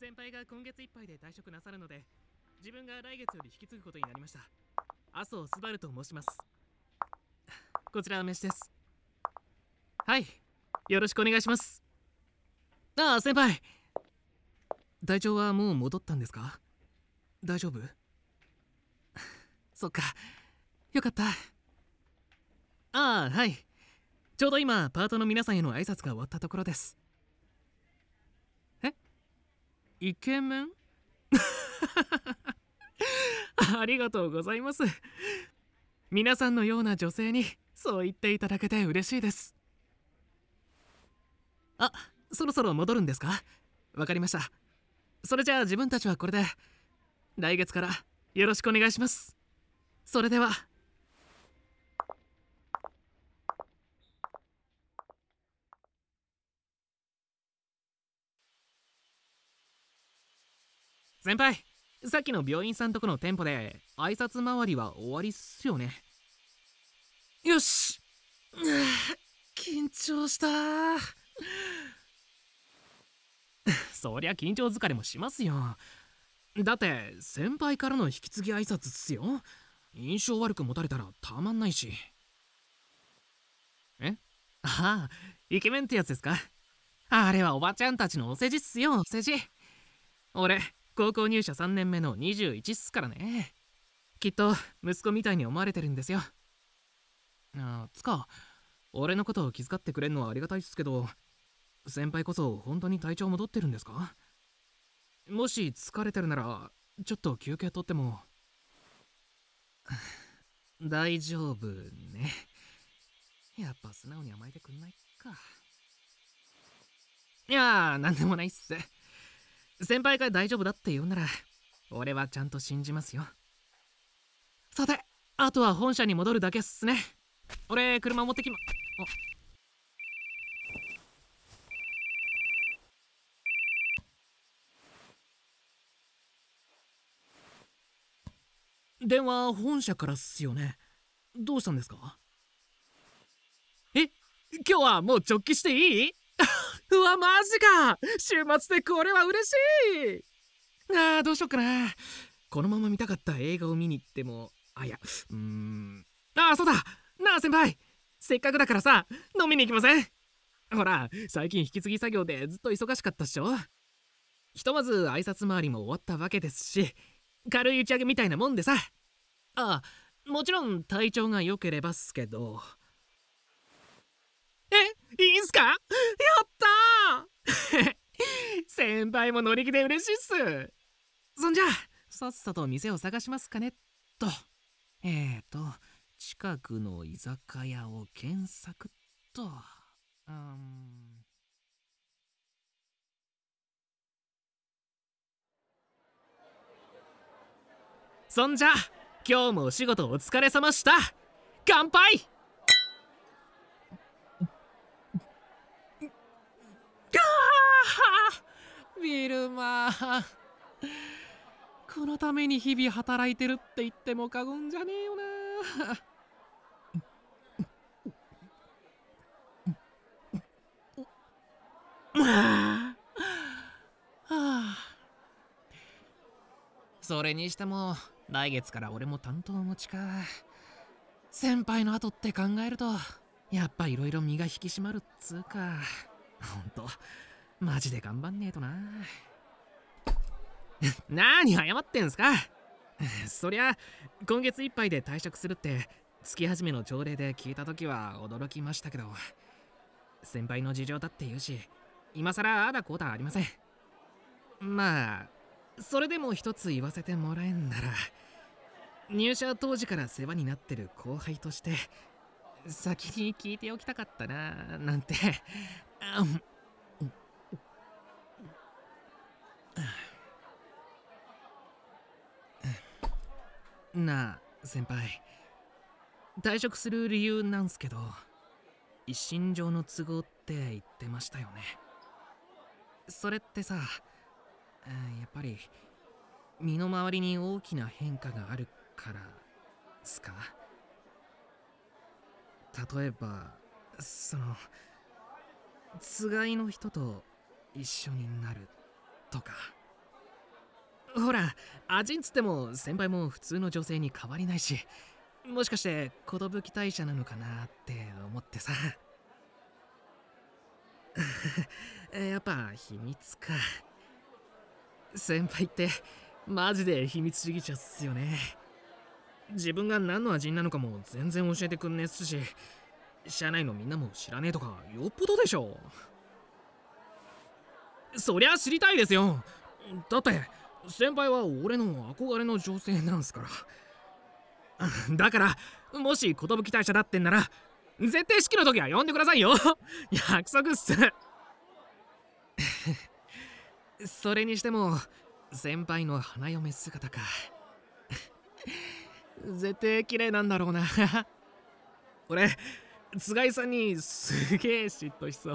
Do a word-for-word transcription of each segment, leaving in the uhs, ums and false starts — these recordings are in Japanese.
先輩が今月いっぱいで退職なさるので、自分が来月より引き継ぐことになりました。麻生スバルと申します。こちらは飯です。はい、よろしくお願いします。ああ、先輩、体調はもう戻ったんですか？大丈夫？そっか、よかった。ああ、はい、ちょうど今パートの皆さんへの挨拶が終わったところです。え、イケメン？ありがとうございます。皆さんのような女性にそう言っていただけて嬉しいです。あ、そろそろ戻るんですか？わかりました。それじゃあ自分たちはこれで、来月からよろしくお願いします。それでは。先輩、さっきの病院さんとこの店舗で挨拶回りは終わりっすよね。よし。緊張した。そりゃ緊張疲れもしますよ。だって先輩からの引き継ぎ挨拶っすよ。印象悪く持たれたらたまんないし。え、ああ、イケメンってやつですか？あれはおばちゃんたちのお世辞っすよ、お世辞。俺高校入社さんねんめのにじゅういちっすからね。きっと息子みたいに思われてるんですよ。あ、つか俺のことを気遣ってくれんのはありがたいっすけど、先輩こそ本当に体調戻ってるんですか？もし疲れてるならちょっと休憩取っても。大丈夫ね。やっぱ素直に甘えてくんないか。いやー、なんでもないっす。先輩が大丈夫だって言うなら俺はちゃんと信じますよ。さて、あとは本社に戻るだけっすね。俺車持ってきま。電話本社からっすよね。どうしたんですか？え、今日はもう直帰していい？うわ、マジか。週末でこれは嬉しい。あー、どうしよっかな。このまま見たかった映画を見に行っても、あ、いや、うーん。あー、そうだ。なあ先輩、せっかくだからさ、飲みに行きません？ほら、最近引き継ぎ作業でずっと忙しかったっしょ。ひとまず挨拶回りも終わったわけですし、軽い打ち上げみたいなもんでさ。あ、もちろん体調が良ければっすけど。え、いいんすか？やったー。先輩も乗り気で嬉しいっす。そんじゃさっさと店を探しますかねっと。えーと近くの居酒屋を検索っと。うーん。そんじゃ今日もお仕事お疲れ様した。乾杯。ビルマー、このために日々働いてるって言っても過言じゃねえよな。はあ、それにしても来月から俺も担当持ちか。先輩の後って考えるとやっぱいろいろ身が引き締まるっつうか。ほんとマジで頑張んねえとな。何謝ってんすか？そりゃ今月いっぱいで退職するって月始めの朝礼で聞いた時は驚きましたけど、先輩の事情だって言うし今さらあだこうだありません。まあそれでも一つ言わせてもらえんなら、入社当時から世話になってる後輩として先に聞いておきたかったななんて。なあ先輩、退職する理由なんすけど、一身上の都合って言ってましたよね。それってさ、やっぱり身の回りに大きな変化があるからすか？例えばそのつがいの人と一緒になるとか。 ほら、味んつっても先輩も普通の女性に変わりないし、もしかして寿退社なのかなって思ってさ。やっぱ秘密か。先輩ってマジで秘密主義者っすよね。自分が何の味なのかも全然教えてくんねえっすし、社内のみんなも知らねえとかよっぽどでしょ。そりゃ知りたいですよ。だって先輩は俺の憧れの女性なんすから。だからもし寿退社だってんなら絶対式の時は呼んでくださいよ。約束っす。それにしても先輩の花嫁姿か。絶対綺麗なんだろうな。俺つがいさんにすげえ嫉妬しそう。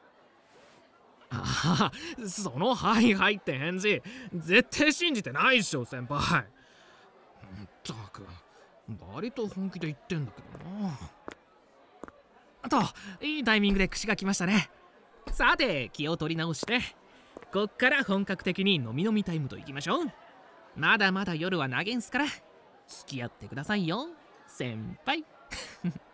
ああ、その「はいはい」って返事絶対信じてないっしょ先輩。ったく割と本気で言ってんだけどな。といいタイミングで串が来ましたね。さて気を取り直してこっから本格的に飲み飲みタイムといきましょう。まだまだ夜は長いんすから付き合ってくださいよ先輩。